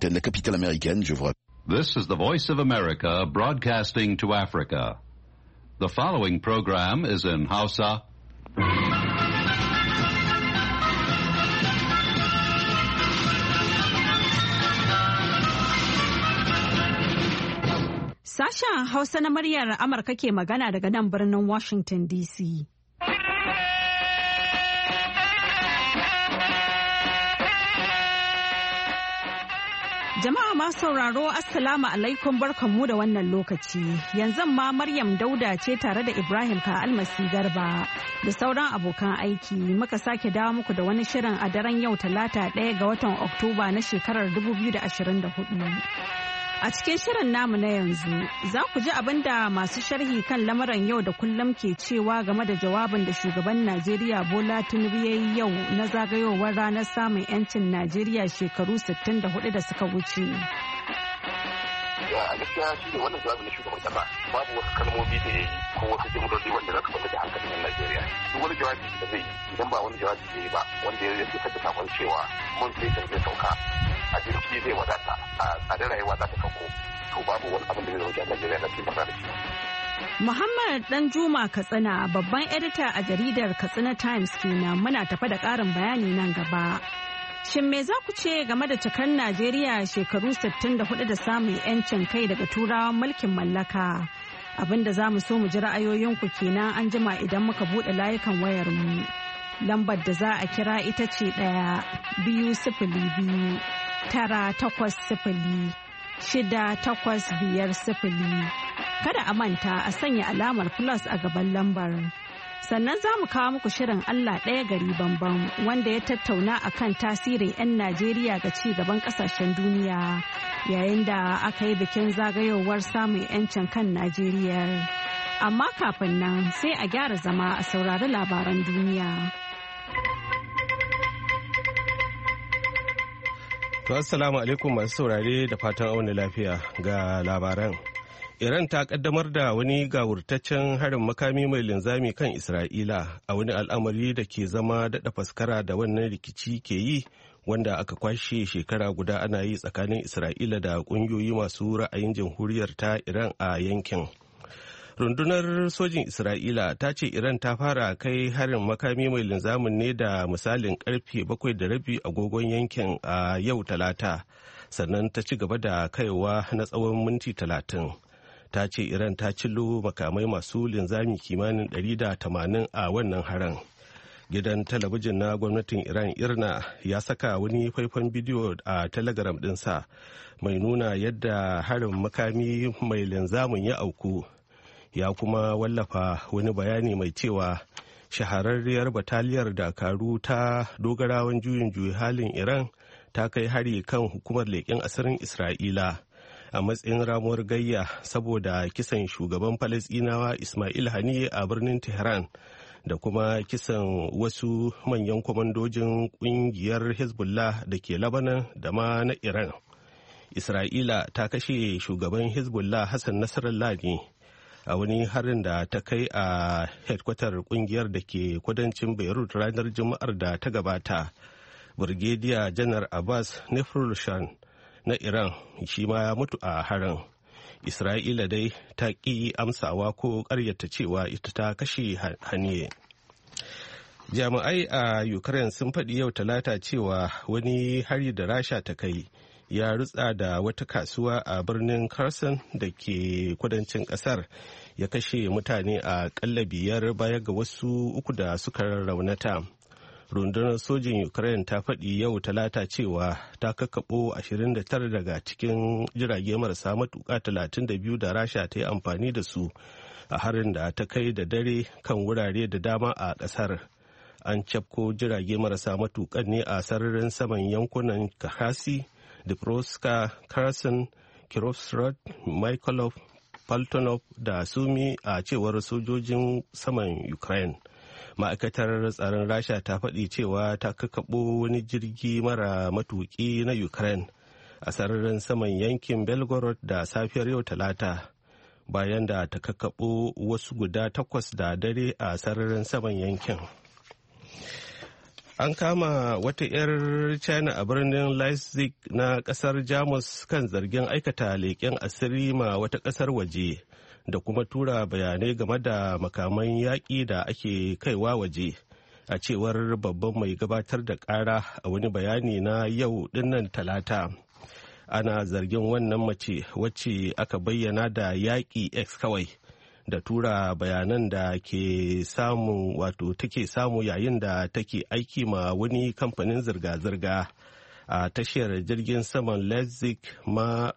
Washington, la capitale américaine. This is the Voice of America broadcasting to Africa. The following program is in Hausa. Sashen Hausa na muryar Amurka ke magana daga nan birnin Washington DC. Jama'a masu sauraro Assalamu alaikum barkanmu da wannan lokaci. Yanzu ma Maryam Dauda ce tare da Ibrahim Ka'almasi Garba da sauran abokan aiki muka sake dawo muku da wani shirin a daren yau Talata 1 ga watan Oktoba na shekarar 2024. A cikin shirin namu na yanzu za ku ji abin da masu sharhi kan lamuran yau da kullum ke cewa game da jawabin da shugaban Najeriya Bola Tinubu ya yi yau na zagayowar ranar samun 'yancin Najeriya shekaru 64 da suka wuce. A gaskiya shi ne wannan jawabin na shugaban kasa babu wasu kalmomi da ya yi ko wasu jimloli wanda za su kwanta da hankalin yan Najeriya. Duk wani jawabi da zai yi idan ba wani jawabi zai yi ba wanda ya fitar da sakon cewa mun fetur zai sauka abinci zai wadata a tsadar rayuwa za ta sauko to babu wani abin da zai zauke a Najeriya na cikin da shi. Muhammad Danjuma Katsina babban edita a jaridar Katsina Times kenan muna tafa da ƙarin bayani nan gaba. Shin me za ku ce game da cikar Najeriya shekaru 64 da samun 'yancin kai daga turawan mulkin mallaka? Abinda za mu so mu ji ra'ayoyinku kenan an jima idan muka buɗe layukan wayarmu. Lambar da za a kira ita ce 1-2-0-2 9-8-0-6-8-5-0. Kada a manta a sanya alamar plus a gaban lambar. Sannan za mu kawo muku shirin Allah ɗaya gari bambam wanda ya tattauna akan tasirin 'yan Najeriya ga ci gaban ƙasashen duniya yayin da aka yi bikin zagayowar samun 'yancin kan Najeriya. Amma kafin nan sai a gyara zama a saurari labaran duniya. To assalamu alaikum masu saurare da fatan auna lafiya ga labaran. Iran ta kaddamar da wani gawurtaccen harin makami mai linzami kan Isra'ila a wani al'amari da ke zama daɗa faskara da wannan rikici ke yi wanda aka kwashe shekara guda ana yi tsakanin Isra'ila da ƙungiyoyi masu ra'ayin jamhuriyar ta Iran a yankin. Rundunar sojin Isra'ila ta ce Iran ta fara kai harin makami mai linzamin ne da misalin karfe 7:30 agogon yankin a yau Talata, sannan ta ci gaba da kaiwa na tsawon minti 30. Ta ce Iran ta cillo makamai masu linzami kimanin 180 a wannan harin. Gidan talabijin na gwamnatin Iran Irna ya saka wani faifan bidiyo a telegram ɗinsa mai nuna yadda harin makami mai linzamin ya auku. Ya kuma wallafa wani bayani mai cewa shahararriyar bataliyar dakaru ta dogarawan juyin juyi halin Iran ta kai hari kan hukumar leƙen asirin Isra'ila a matsayin ramuwar gayya saboda kisan shugaban Falasɗinawa Ismail Haniyeh a birnin Tehran da kuma kisan wasu manyan kwamandojin ƙungiyar Hezbollah da ke Lebanon da ma na Iran. Isra'ila ta kashe shugaban Hezbollah Hassan Nasrallah ne a wani harin da ta kai a hedkwatar kungiyar da ke kudancin Beirut ranar Juma'ar da ta gabata. Brigadier Janar Abbas Nefrushan na Iran shi ma ya mutu a harin. Isra'ila dai ta ƙi amsawa ko ƙaryata cewa ita ta kashe Haniyeh. Jami'ai a Ukraine sun faɗi yau Talata cewa wani hari da Rasha ta kai ya rutsa da wata kasuwa a birnin Kherson da ke kudancin ƙasar, ya kashe mutane a ƙalla 5 baya ga wasu 3 da suka raunata. Rundunar sojin Ukraine ta faɗi yau Talata cewa ta kakkaɓo 29 daga cikin jirage marasa matuƙa 32 da Rasha ta yi amfani da su a harin da ta kai da dare kan wurare da dama a ƙasar. An cafko jirage marasa matuƙan ne a sararin saman yankunan Kharkiv, Dnipropetrovsk, Kherson, Kirovsrod, Mykolaiv, Poltonov da Sumi a cewar sojojin saman Ukraine. Ma'aikatar tsaron Rasha ta faɗi cewa ta kakkaɓo wani jirgi mara matuƙi na Ukraine a sararin saman yankin Belgorod da safiyar yau Talata, bayan da ta kakkaɓo wasu guda 8 da dare a sararin saman yankin. An kama wata 'yar China a birnin Leipzig na kasar Jamus kan zargin aikata leƙen asiri ma wata ƙasar waje da kuma tura bayanai game da makaman yaƙi da ake kaiwa waje. A cewar babban mai gabatar da ƙara a wani bayani na yau dinnan Talata. Ana zargin wannan mace wacce aka bayyana da yaƙi X kawai da tura bayanan da ke samu wato take samu yayin da take aiki ma wani kamfanin zirga-zirga a tashar jirgin saman Leipzig ma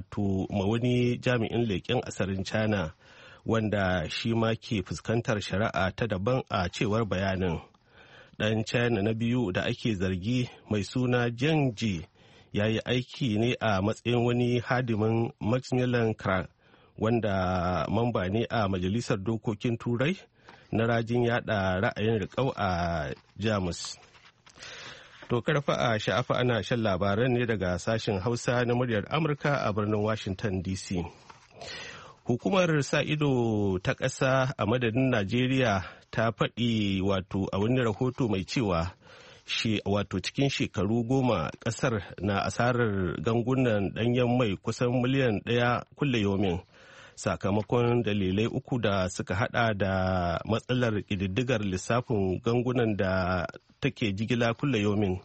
wani jami'in leƙen asirin China wanda shi ma ke fuskantar shari'a ta daban a cewar bayanin. Ɗan China na biyu da ake zargi mai suna Zheng Ji ya yi aiki ne a matsayin wani hadimin Maximilian Krag wanda mamba ne a Majalisar Dokokin Turai na rajin yada ra'ayin riƙau a Jamus. To karfa a sha'afa ana shan labaran ne daga sashen Hausa na muryar Amurka a birnin Washington DC. Hukumar sa ido ta ƙasa a madadin Najeriya ta faɗi a wani rahoto mai cewa cikin shekaru 10 ƙasar na asarar gangunan ɗanyen mai kusan miliyan 1 kulle yomin. Sakamakon dalilai 3 da suka hada da matsalar ƙididdigar lissafin gangunan da take jigila kulle yomin.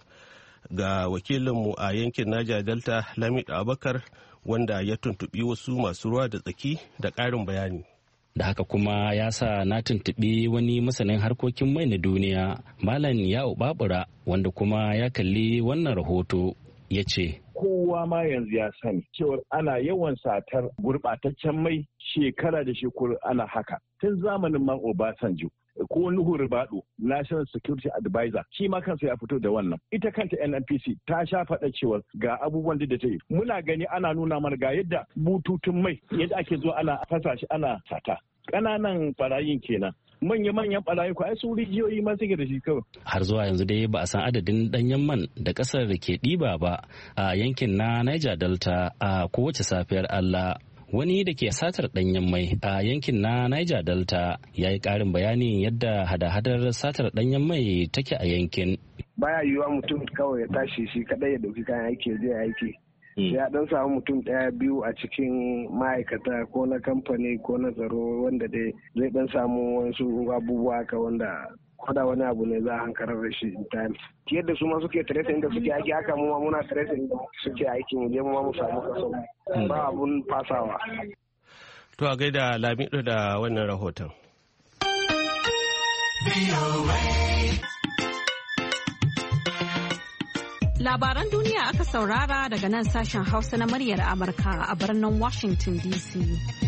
Ga wakilinmu a yankin Niger Delta Lamidu Abubakar wanda ya tuntubi wasu masu ruwa da tsaki da ƙarin bayani. Da haka kuma ya sa na tuntuɓi wani masanin harkokin mai na duniya Malam Ya'u Babura wanda kuma ya kalli wannan rahoto ya ce. Kowa ma yanzu ya sani cewar ana yawan satar gurɓataccen mai shekara da shekaru ana haka tun zamanin man Obasanjo. Ko Nuhu Ribadu, National Security Advisor, shi ma kansa ya fito da wannan. Ita kanta NNPC ta sha faɗa cewa ga abubuwan da ta yi. Muna gani ana nuna mana ga yadda bututun mai yadda ake zuwa ana fasa shi ana sata. Ƙananan barayin kenan. Manya-manyan barayi ko ai su rijiyoyi ma suke da shi kawai. Har zuwa yanzu dai ba a san adadin ɗanyen man da ƙasar da ke ɗiba ba a yankin na Niger Delta a kowace safiyar Allah. Wani da ke satar ɗanyen mai a yankin na Niger Delta ya yi ƙarin bayanin yadda hada-hadar satar ɗanyen mai take a yankin. Baya yiwuwa mutum kawai ya tashi shi kaɗai ya ɗauki kayan aiki zai aiki. Ya ɗan samu mutum 1-2 a cikin ma'aikata ko na kamfani ko na tsaro wanda dai zai ɗan samu wasu abubuwa ka wanda koda wani abu ne za a hankarar da shi in time. Yadda su ma suke tracing inda suke aiki haka mu ma muna tracing inda suke aiki mu je mu ma mu samu kaso. Ba abun fasawa. To a gaida Lamido da wannan rahoton. Labaran duniya aka saurara daga nan sashen Hausa na muryar Amurka a birnin Washington DC.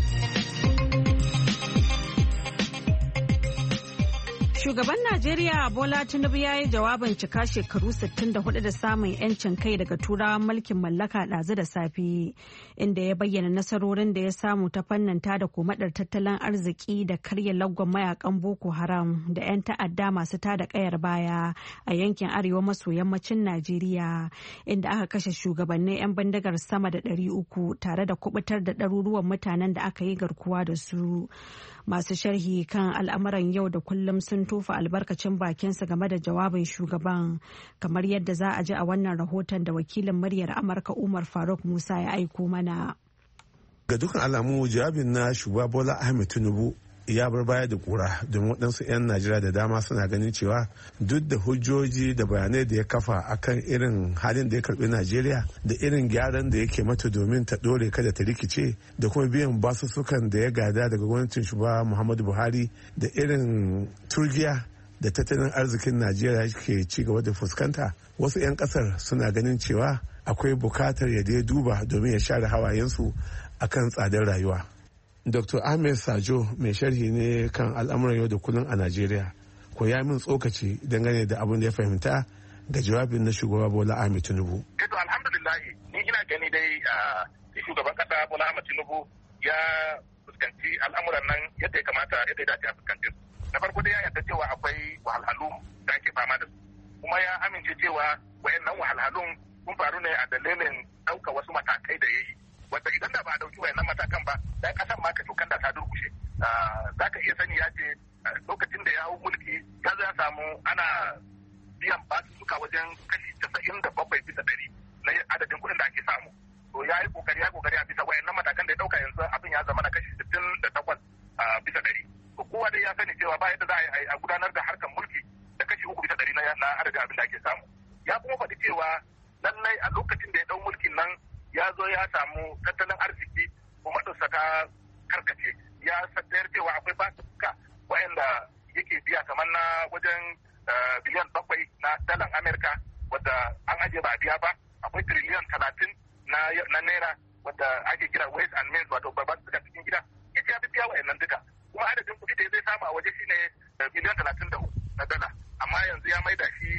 Shugaban Najeriya Bola Tinubu ya yi jawabin cika shekaru 64 da samun 'yancin kai daga turawan mulkin mallaka ɗazu da safe, inda ya bayyana nasarorin da ya samu ta fannin tada komadar tattalin arziki da karya lagwan mayakan Boko Haram da 'yan ta'adda masu tada kayar baya a yankin arewa maso yammacin Najeriya, inda aka kashe shugabannin 'yan bindigar sama da 300 tare da kubutar da ɗaruruwan mutanen da aka yi garkuwa da su. Masu sharhi kan al'amuran yau da kullum sun tofa albarkacin bakinsa game da jawabin shugaban, kamar yadda za a ji a wannan rahoton da wakilin muryar Amurka Umar Faruk Musa ya aiko mana. Ga dukkan alamu jawabin na shugaba Bola Ahmed Tinubu ya bar baya da kura domin waɗansu 'yan Najeriya da dama suna ganin cewa duk da hujjoji da bayanai da ya kafa akan irin halin da ya karbi Najeriya da irin gyaran da yake mata domin ta ɗore kada ta rikice da kuma biyan basussukan da ya gada daga gwamnatin shugaba Muhammadu Buhari da irin turgiya da tattalin arzikin Najeriya ke ci gaba da fuskanta, wasu 'yan ƙasar suna ganin cewa akwai bukatar ya dai duba domin ya share hawayensu akan tsadar rayuwa. Dr. Ahmed Sajo mai sharhi ne kan al'amuran yau da kullum a Najeriya, ko ya min tsokaci dangane da abin da ya fahimta ga jawabin na shugaba Bola Ahmed Tinubu. To alhamdulillah ni ina gani dai shugaban kasa Bola Ahmed Tinubu ya fuskanci al'amuran nan yadda ya kamata yadda ya dace a fuskanci su. Na farko dai ya yarda cewa akwai wahalhalu da ake fama da su, kuma ya amince cewa wayannan wahalhalun sun faru ne a dalilin ɗauka wasu matakai da ya yi. Wanda idan da ba a dauki wayannan matakan ba, dan kasan ma ka tokan da ta durkushe. Za ka iya sani ya ce lokacin da ya hau mulki ya samu ana biyan basu ya yi kokari a bisa wayannan matakan da ya dauka yanzu abin ya zama na kashi 68 bisa 100. Kowa dai ya sani cewa ba yadda za a gudanar da harkar mulki da kashi 3 bisa 100 na adadin abin da ake samu. Ya kuma faɗi cewa lallai a lokacin da ya dau mulkin nan ya zo ya samu tattalin arziki kuma ɗinsa ta karkace. Ya sayar cewa akwai basuka wayanda yake biya kamar na wajen biliyan 7 na dalar Amerika wadda an ajiye ba a biya ba. Akwai tiriliyan 30 na naira wadda ake kira waste and means wato ba su cikin gida. Ita ya fi biya wayannan duka. Kuma adadin kuɗi da zai samu a waje shine biliyan 33 na dala. Amma yanzu ya maida shi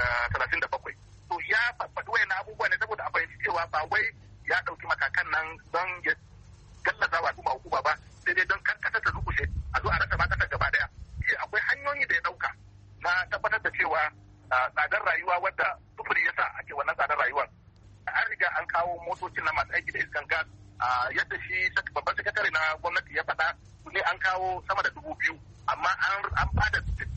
37. To ya faɗi wayannan abubuwa ne saboda a fahimci cewa ba wai ya ɗauki matakan nan don ya gallaza wa al'umma hukuma ba, sai dai don kasa ta rukushe a zo a rasa ma kasar gaba daya. Akwai hanyoyi da ya ɗauka na tabbatar da cewa tsadar rayuwa wadda sufuri ya sa ake wannan tsadar rayuwar. An riga an kawo motocin na masu aiki da iskan gas yadda shi babban sakatare na gwamnati ya faɗa ne an kawo sama da 2,000 amma an bada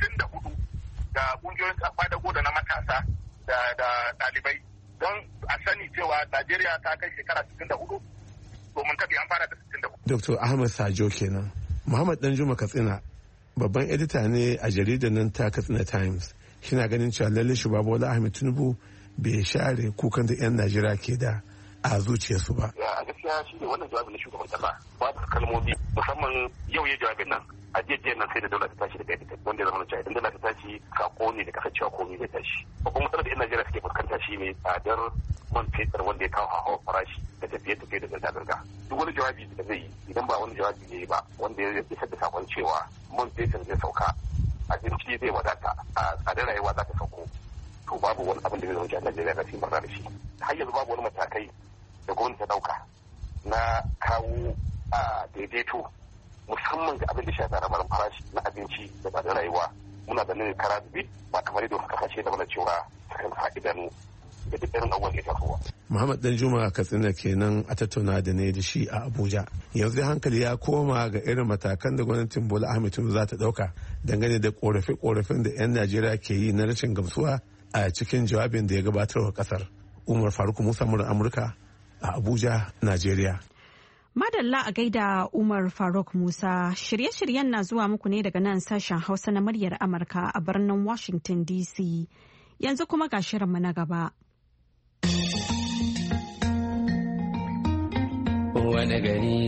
64 ga kungiyoyin kwadago da na matasa da ɗalibai don a sani cewa Najeriya ta kai shekara 64 domin tabi an fara da 64. Dr. Ahmad Sajo kenan. Muhammad Danjuma Katsina babban edita ne a jaridar nan ta Katsina Times. Shina ganin cewa lalle shugaba Bola Ahmed Tinubu bai share kukan da 'yan Najeriya ke da a zuciyarsu ba. A gaskiya shi ne wannan jawabin na shugaban kasa babu kalmomi musamman yau ya jawabin nan a jejjiyar nan sai da dole ta tashi daga ita wanda ya zama cewa idan dole ta tashi sako ne da kasancewa komai zai tashi. Babban matsalar da 'yan Najeriya suke fuskanta shi ne tsadar man fetur wanda ya kawo hawa farashi da tafiye-tafiye da zirga-zirga. Duk wani jawabi da zai yi idan ba wani jawabi ne ba wanda ya isar da sakon cewa man fetur zai sauka abinci zai wadata a tsadar rayuwa za ta sauko. To babu wani abin da zai zama jihar Najeriya za su yi murna da shi. Har yanzu babu wani matakai da gwamnati ta dauka na kawo daidaito musamman ga abin da shafi ramarin farashi na abinci da tsadar rayuwa. Muna da nuna kara zubi ba kamar yadda wasu kasashe da mana cewa sukan fa'idanu da duk irin abubuwan da ya tasowa. Muhammad Danjuma Katsina kenan a tattauna da ne da shi a Abuja. Yanzu dai hankali ya koma ga irin matakan da gwamnatin Bola Ahmed Tinubu za ta dauka dangane da korafe-korafen da 'yan Najeriya ke yi na rashin gamsuwa a cikin jawabin da ya gabatar wa kasar. Umar Faruk Musa murar Amurka a Abuja, Najeriya. Madalla a gaida Umar Faruk Musa. Shirye-shiryen na zuwa muku ne daga nan sashen Hausa na muryar Amurka a birnin Washington DC. Yanzu kuma ga shirinmu na gaba. Wani gari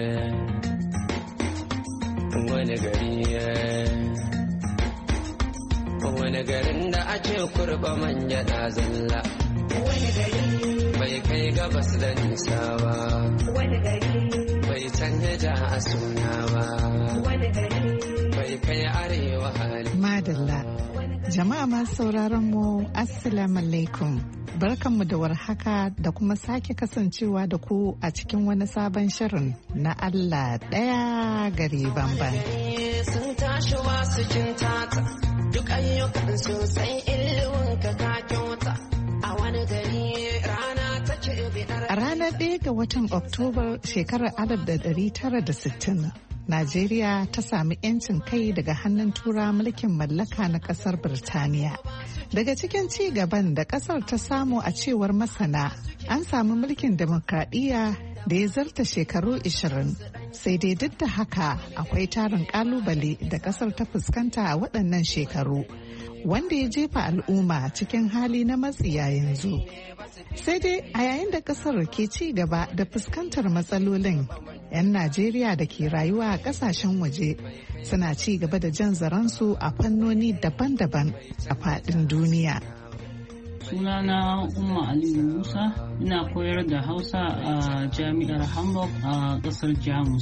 wani garin da ake kurba manya da zalla. Wani gari bai kai gabas da nisa ba. Wani gari bai canja ja a suna ba. Wani gari bai kai arewa hali. Madalla. Jama'a masu sauraron mu Assalamu alaikum. Barkanmu da warhaka da kuma sake kasancewa da ku a cikin wani sabon shirin na Allah ɗaya gari banban. Sun tashi wasu kintata duk ayyukan sosai ilimin ka kyauta a wani gari rana take bidar. A ranar 1 ga watan Oktobar shekarar 1960. Najeriya ta sami 'yancin kai daga hannun tura mulkin mallaka na kasar Birtaniya. Daga cikin ci gaban da kasar ta samu a cewar masana, an samu mulkin demokradiyya da ya zarta shekaru 20. Sai dai duk da haka akwai tarin kalubale da kasar ta fuskanta a waɗannan shekaru, wanda ya jefa al'umma cikin hali na matsiya yanzu. Sai dai a yayin da kasar ke ci gaba da fuskantar matsalolin, 'yan Najeriya da ke rayuwa a kasashen waje suna ci gaba da jan zaransu a fannoni daban-daban a faɗin duniya. Sunana Umma Aliyu Musa, ina koyar da Hausa a Jami'ar Hamburg a ƙasar Jamus.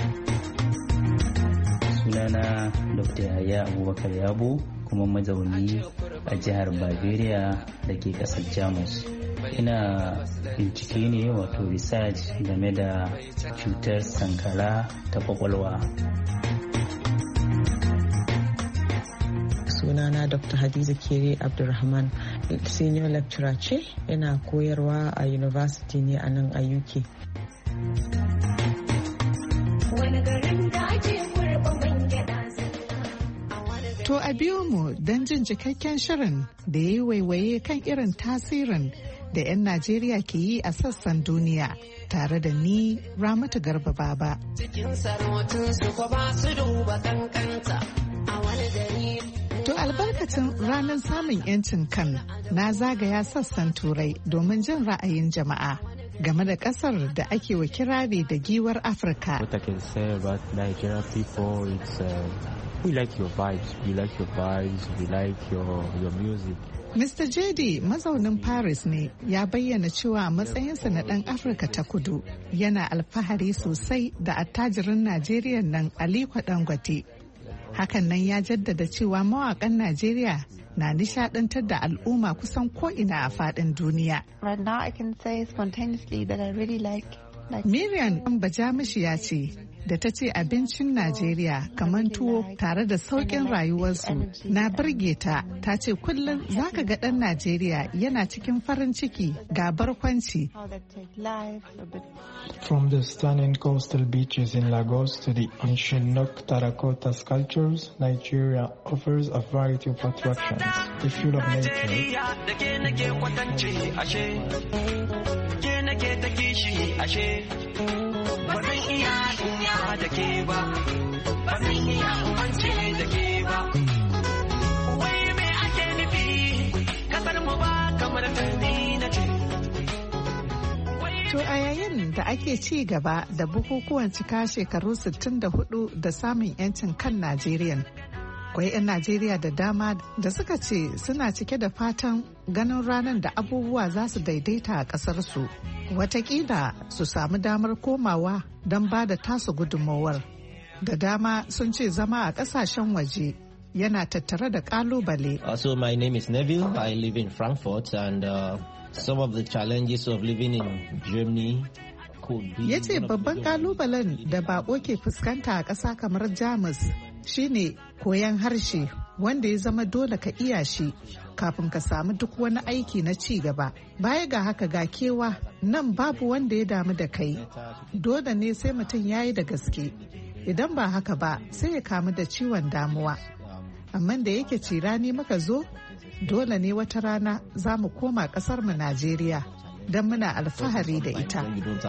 Sunana Dr. Yahaya Abubakar Yabo, kuma mazauni a jihar Bavaria da ke ƙasar Jamus. Ina bincike ne wato research game da cutar sankara ta kwakwalwa. Sunana Dr. Hadiza Kere Abdulrahman, senior lecturer ce, ina koyarwa a university ne a nan a UK. To a biyo mu don jin cikakken shirin da ya yi waiwaye kan irin tasirin da 'yan Najeriya ke yi a sassan duniya, tare da ni Ramatu Garba Baba. Cikin sarautunsu ko ba su duba kankanta a wani gari. To albarkacin ranar samun 'yancin kan na zagaya sassan Turai domin jin ra'ayin jama'a game da kasar da ake wa kirari da giwar Afirka. What I can say about Nigerian people, it's we like your vibes, we like your vibes, we like your music. Mr. JD mazaunin Paris ne ya bayyana cewa a matsayinsa na ɗan Afirka ta kudu yana alfahari sosai da attajirin Najeriya nan Aliko Dangote. Hakan nan ya jaddada cewa mawaƙan Najeriya na nishadantar da al'umma kusan ko'ina a faɗin duniya. Right now I can say spontaneously that I really like Miriam Bajamishi ya ce da ta ce abincin Najeriya kamar tuwo tare da sauƙin rayuwarsu na burge ta. Ta ce kullum za ka ga ɗan Najeriya yana cikin farin ciki ga barkwanci. From the stunning coastal beaches in Lagos to the ancient Nok terracotta sculptures, Nigeria offers a variety of attractions. If you love nature, da ke ba, ba zan iya umance da ke ba. Wai me ake nufi, kasar mu ba kamar tani na ce. To a yayin da ake ci gaba da bukukuwan cika shekaru 64 da samun 'yancin kan Najeriya, akwai 'yan Najeriya da dama da suka ce suna cike da fatan ganin ranar da abubuwa za su daidaita a ƙasarsu. Watakila su samu damar komawa don ba da tasu gudunmawar. Da dama sun ce zama a ƙasashen waje yana tattare da ƙalubale. So my name is Neville. I live in Frankfurt and some of the challenges of living in Germany. Ya ce babban ƙalubalen da baƙo ke fuskanta a ƙasa kamar Jamus shine koyon harshe wanda ya zama dole ka iya shi kafin ka samu duk wani aiki na ci gaba. Baya ga haka ga kewa nan babu wanda ya damu da kai. Dole ne sai mutum ya yi da gaske. Idan ba haka ba sai ya kamu da ciwon damuwa. Amma da yake cirani muka zo, dole ne wata rana za mu koma ƙasar mu Najeriya don muna alfahari da ita.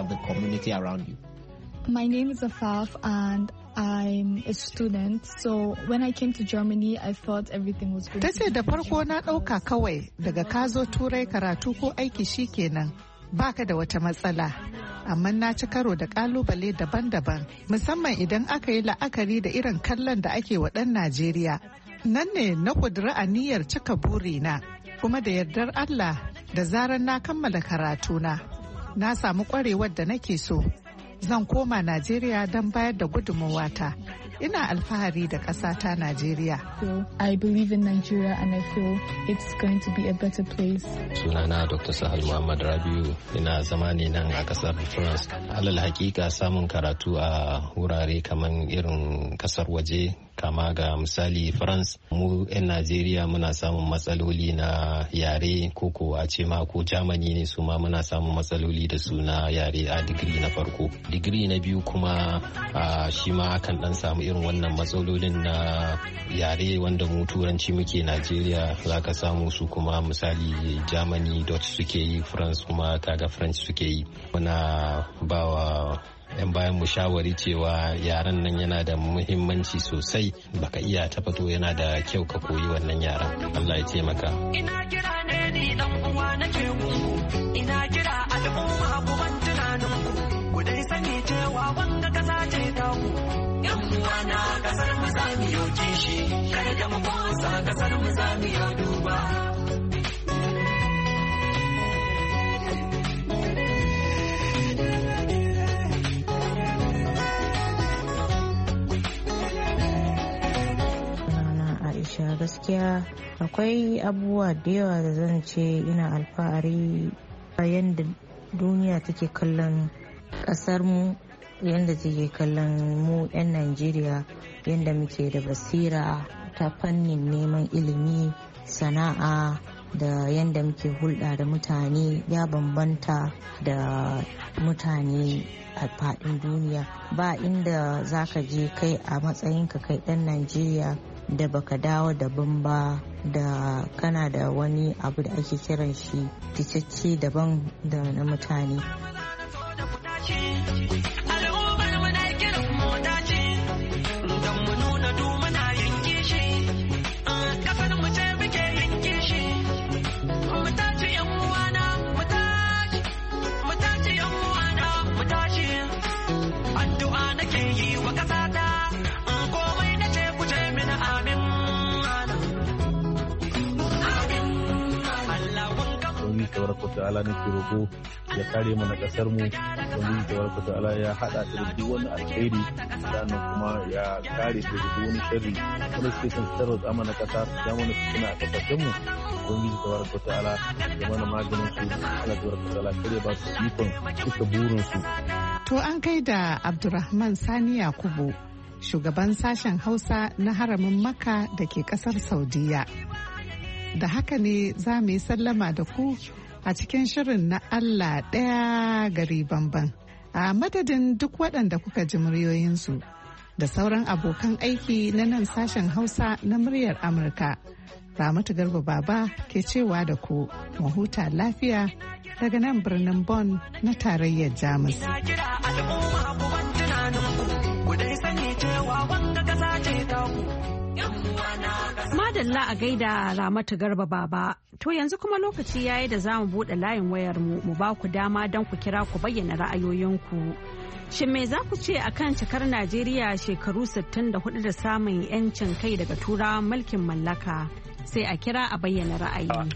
My name is Afaf and I'm a student, so when I came to Germany, I thought everything was good. Tace da farko na ɗauka kawai daga ka zo Turai karatu ko aiki shikenan baka da wata matsala. Amma na ci karo da kalubale daban-daban, musamman idan aka yi la'akari da irin kallon da ake wa ɗan Najeriya. Nan ne na ƙudiri aniyar cika burina, kuma da yardar Allah da zarar na kammala karatuna, na samu ƙwarewar da nake so. Zan koma Najeriya don bayar da gudunmawata. Ina alfahari da ƙasata Najeriya. I believe in Nigeria and I feel it's going to be a better place. Sunana Dr. Sahal Muhammad Rabiu, ina zama ne nan a ƙasar France. Alal hakika samun karatu a wurare kamar irin ƙasar waje, kama ga misali France, mu 'yan Najeriya muna samun matsaloli na yare, ko a ce ma ko Germany ne su ma muna samun matsaloli da su na yare a digiri na farko. Digiri na biyu kuma shi ma akan dan samu irin wannan matsalolin na yare wanda mu turanci muke Najeriya, zaka samu su kuma misali Germany Dutch suke yi, France kuma kaga French suke yi. Muna bawa 'yan bayan mu shawari cewa yaran nan yana da muhimmanci sosai, baka iya ta fito yana da kyau ka koyi wannan yaran. Allah ya taimaka. Ina kira ne ni dan uwa nake gungu, ina kira al'umma ku ban tunanin ku dai sani cewa wanga kasa ce ta ku. Yan uwa na kasar mu za mu yi kishi, kada da mu kwasa kasar mu za mu yi duba. Gaskiya akwai abubuwa da yawa da zan ce ina alfahari yadda duniya take kallon kasar mu, yadda take kallon mu 'yan Najeriya, yadda muke da basira ta fannin neman ilimi, sana'a, da yadda muke hulɗa da mutane ya bambanta da mutane a faɗin duniya. Ba inda za ka je kai a matsayinka kai ɗan Najeriya da baka dawo daban ba, da kana da wani abu da ake kiran shi ficicce daban da na mutane. tabaraka ta'ala nake roƙo ya kare mana kasar mu, domin tabaraka ta'ala ya hada ta da duk wani alheri, sannan kuma ya kare ta da duk wani sharri wanda suke son tarwatsa mana kasa da mana suna a kasashen mu, domin tabaraka ta'ala ya mana maganin su. Allah tabaraka ta'ala kare ba su ikon cika burin su. To an kai da Abdulrahman Sani Yakubu, shugaban sashen Hausa na haramin Makka da ke kasar Saudiya. Da haka ne za mu yi sallama da ku a cikin shirin na Allah ɗaya gari bamban. A madadin duk waɗanda kuka ji muryoyinsu da sauran abokan aiki na nan sashen Hausa na muryar Amurka. Ramatu Garba Baba ke cewa da ku mu huta lafiya daga nan birnin Bonn na tarayyar Jamus. Madalla a gaida Ramatu Garba Baba. To yanzu kuma lokaci yayi da za mu buɗe layin wayar mu ba ku dama don ku kira ku bayyana ra'ayoyinku. Shin me za ku ce akan cikar Najeriya shekaru 64 da samun 'yancin kai daga turawan mulkin mallaka? Sai a kira a bayyana ra'ayi.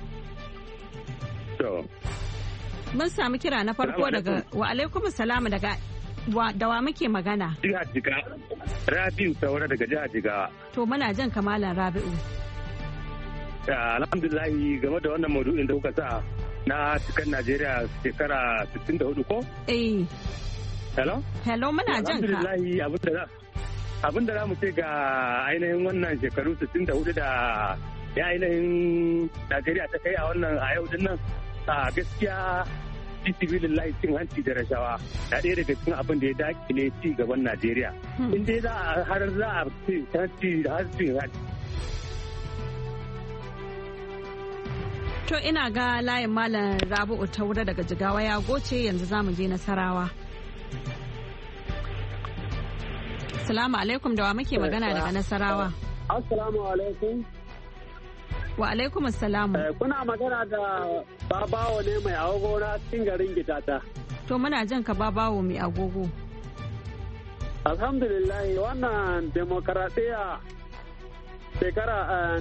Mun sami kira na farko daga wa alaikum salamu daga da wa muke magana? Jihar Jigawa. Rabi'u Saura daga jihar Jigawa. To muna jan kamalan Rabi'u. Alhamdulillah game da wannan maudu'in da kuka sa na cikin Najeriya shekara 64 ko? Eh. Hello? Hello muna jan ka. Alhamdulillah abin da za mu ce ga ainihin wannan shekaru 64 da ya ainihin Najeriya ta kai a wannan a yau din nan a gaskiya cibilillahi cin hanci da rashawa na ɗaya daga cikin abin da ya dakile ci gaban Najeriya. In dai za a ci hanci da hanci. To ina ga layin Malam Rabi'u Taura daga Jigawa ya goce, yanzu za mu je Nasarawa. Assalamu alaikum, da wa muke magana daga Nasarawa? Assalamu alaikum. Wa alaikum assalamu. Kuna magana da Babawo ne mai agogo na cikin garin Gitata. To muna jan ka Babawo mai agogo. Alhamdulillah wannan demokaradiyya shekara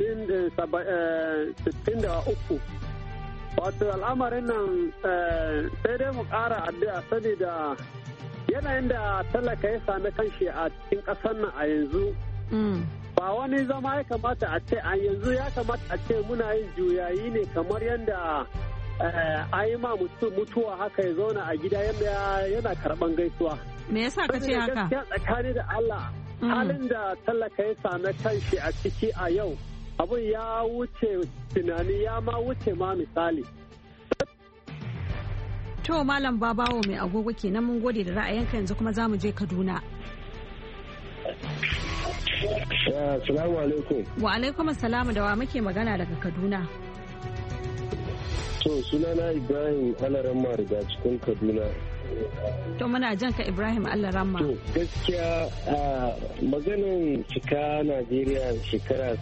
63 wato al'amarin nan sai dai mu ƙara addu'a saboda yanayin da talaka ya sami kanshi a cikin ƙasar nan a yanzu. Ba wani zama ya kamata a ce a yanzu ya kamata a ce muna yin juyayi ne kamar yadda a yi ma mutuwa haka ya zauna a gida yadda yana karɓan gaisuwa. Me yasa ka ce haka? Gaskiya tsakani da Allah halin da talaka ya sami kanshi a ciki a yau abun ya wuce tunani ya ma wuce ma misali. To Malam Babawo mai agogo kenan, mun gode da ra'ayinka. Yanzu kuma za mu je Kaduna. Assalamu alaikum. Wa alaikum assalamu, da wa muke magana daga Kaduna? To sunana Ibrahim Alaramma daga cikin Kaduna. To muna jan ka Ibrahim Alaramma. To gaskiya maganin cika Najeriya shekara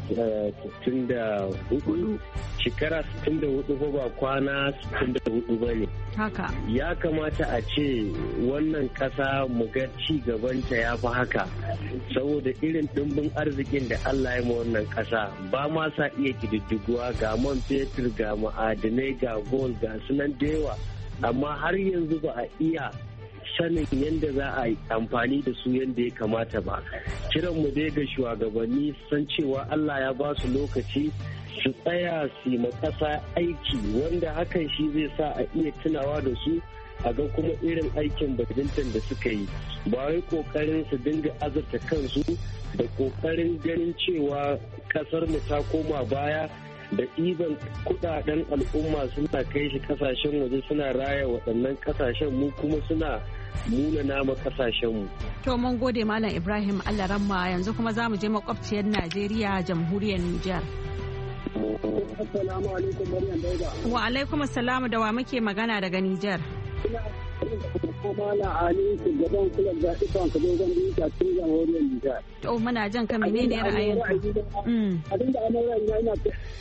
64 shekara 64 ba kwana 64 ba ne. Haka. Ya kamata a ce wannan ƙasa mu ga ci gabanta ya fi haka. Saboda irin ɗimbin arzikin da Allah ya ma wannan ƙasa ba ma sa iya ƙididdiguwa, ga man fetur, ga ma'adinai, ga gold, ga sunan da yawa. Amma har yanzu ba a iya sanin yadda za a yi amfani da su yadda ya kamata ba. Kiranmu dai ga shugabanni san cewa Allah ya ba su lokaci su tsaya su yi ƙasa aiki, wanda hakan shi zai sa a iya tunawa da su a ga kuma irin aikin bajintan da suka yi, ba wai kokarin su dinga azurta kansu da kokarin ganin cewa kasar mu ta koma baya da ɗiban kudaden al'umma suna kai shi kasashen waje suna raya waɗannan kasashen, mu kuma suna muna nama kasashenmu. To mun gode Malam Ibrahim Allah ramma yanzu kuma za mu je makwabciyar Najeriya jamhuriyar Nijar. Assalamu alaikum Maryam Dauda. Wa alaikum assalamu da wa muke magana daga Nijar. Malam Ali shugaban kula da ikon kadogon duniya cikin jamhuriyar Nijar. To muna jan ka menene ra'ayinka? Abin da ana ra'ayi yana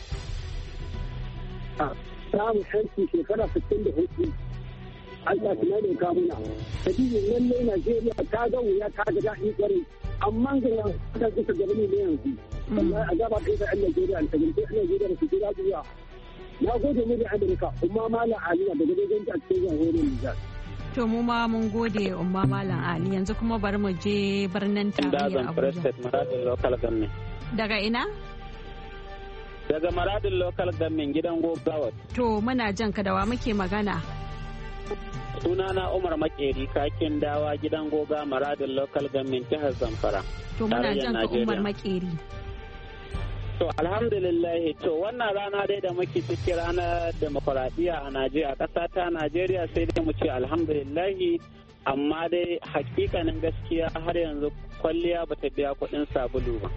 samun yanci shekara 64. Allah kuma ne ka muna. Sabidin nan ne Najeriya ta ga wuya ta ga daɗi kwarai. Amma ga ta duka gaba ne yanzu. Wallahi a gaba kai da ɗan Najeriya ta ginte ɗan Najeriya da su jira zuwa. Na gode mu da Amurka umma Malam Ali daga dogon ta cikin jamhuriyar Nijar. To mu ma mun gode umma Malam Ali yanzu kuma bari mu je birnin tarayya Abuja. Daga ina? Daga Maradin Local Government gidan Gogawat. To muna jan ka da wa muke magana? Sunana Umar Makeri kakin dawa gidan Goga Maradin Local Government jihar Zamfara. To muna jan ka Umar Makeri. To alhamdulillah to wannan rana dai da muke ciki ranar demokuraɗiyya a Najeriya ƙasa ta Najeriya sai dai mu ce alhamdulillah amma dai hakikanin gaskiya har yanzu kwalliya bata biya kuɗin sabulu ba.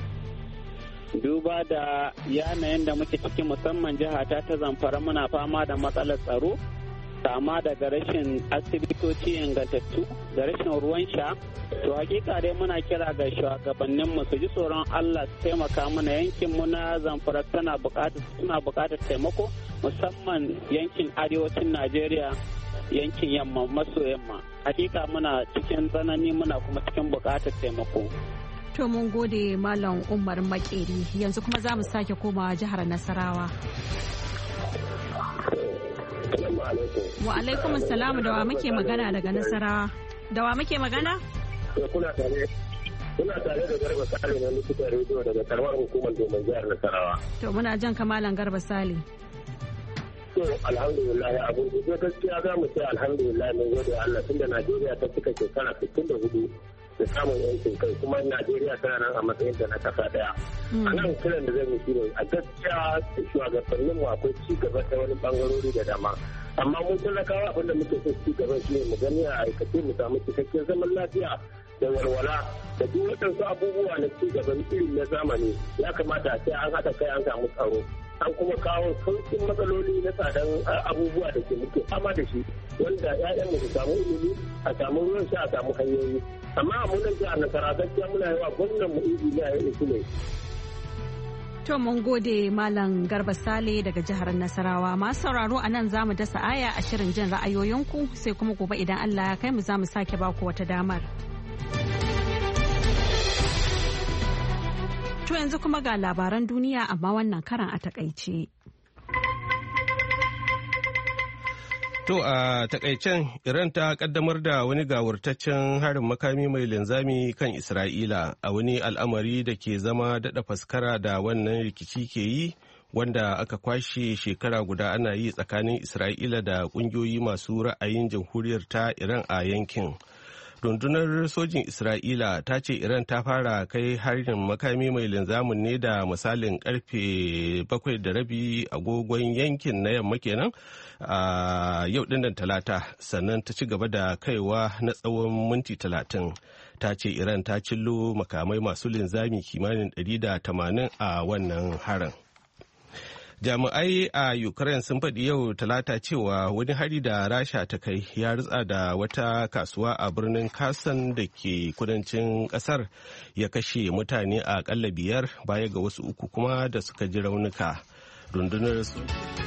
Duba da yanayin da muke ciki musamman jihata ta Zamfara muna fama da matsalar tsaro kama daga rashin asibitoci ingantattu da rashin ruwan sha to hakika dai muna kira ga shugabanninmu su ji tsoron Allah su taimaka mana yankin mu na Zamfara suna buƙatar taimako musamman yankin arewacin Najeriya yankin yamma maso yamma hakika muna cikin tsanani muna kuma cikin buƙatar taimako. To mun gode Malam Umar Makeri yanzu kuma za mu sake komawa jihar Nasarawa. Wa alaikum assalamu da wa muke magana daga Nasarawa. Da wa muke magana? Kuna tare da Garba Sale na likitan rediyo daga karamar hukumar domin jihar Nasarawa. To muna jan kamalan Garba Sale. To alhamdulillah abin da gaskiya za mu ce alhamdulillah mun gode Allah tunda Najeriya ta cika shekara 64 da samun yancin kai kuma Najeriya tana nan a matsayin da na kasa daya. A nan kiran da zan yi shi ne a gaskiya shugabannin mu akwai ci gaba ta wani bangarori da dama. Amma mun talakawa abinda muke so ci gaba shi ne mu gani a aikace mu samu cikakken zaman lafiya da walwala da duk waɗansu abubuwa na ci gaban irin na zamani ya kamata a ce an haɗa kai an samu tsaro. An kuma kawo sauƙin matsaloli na tsadan abubuwa da ke muke fama da shi wanda 'ya'yan mu su samu ilimi a samu ruwan sha a samu hanyoyi. Amma a munan jihar Nasara gaskiya muna yawa gwamnan mu injiniya ya isu ne. To mun gode Malam Garba Sale daga jihar Nasarawa. Masu sauraro a nan za mu dasa aya a shirin jin ra'ayoyinku sai kuma gobe idan Allah ya kai mu za mu sake baku wata damar. To yanzu kuma ga labaran duniya amma wannan karan a takaice. To a takaicen Iran ta kaddamar da wani gawurtaccen harin makami mai linzami kan Isra'ila a wani al'amari da ke zama daɗa faskara da wannan rikici ke yi wanda aka kwashe shekara guda ana yi tsakanin Isra'ila da ƙungiyoyi masu ra'ayin jamhuriyar ta Iran a yankin. Rundunar sojin Isra'ila ta ce Iran ta fara kai harin makami mai linzamin ne da misalin karfe 7:30 agogon yankin na yamma kenan a yau dinnan talata sannan ta ci gaba da kaiwa na tsawon minti 30. Ta ce Iran ta cillo makamai masu linzami kimanin 180 a wannan harin. Jami'ai a Ukraine sun faɗi yau talata cewa wani hari da Rasha ta kai ya ritsa da wata kasuwa a birnin Kherson da ke kudancin ƙasar ya kashe mutane a ƙalla 5 baya ga wasu 3 kuma da suka ji raunuka. Rundunar su.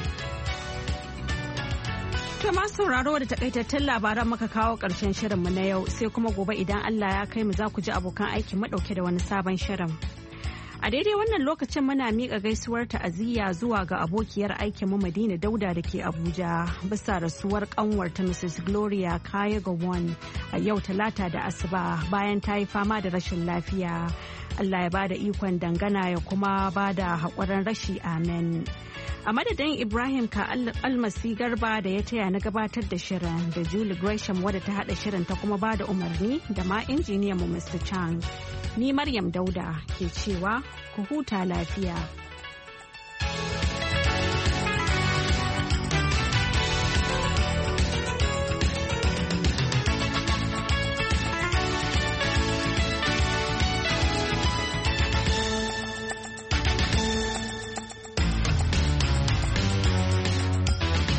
To masu sauraro da takaitattun labaran muka kawo ƙarshen shirinmu na yau sai kuma gobe idan Allah ya kai mu za ku ji abokan aiki madauke da wani sabon shirin. A daidai wannan lokacin muna miƙa gaisuwar ta'aziyya zuwa ga abokiyar aikinmu Madina Dauda da ke Abuja bisa rasuwar kanwarta Mrs. Gloria Kaya Gowon a yau Talata da Asuba bayan ta yi fama da rashin lafiya. Allah ya bada ikon dangana ya kuma bada haƙurin rashi amen. A madadin Ibrahim ka almasi garba da ya taya na gabatar da shirin da Julie Gresham wadda ta haɗa shirin ta kuma bada umarni da ma injiniyanmu Mr. Chang. Ni Maryam Dauda ke cewa ku huta lafiya.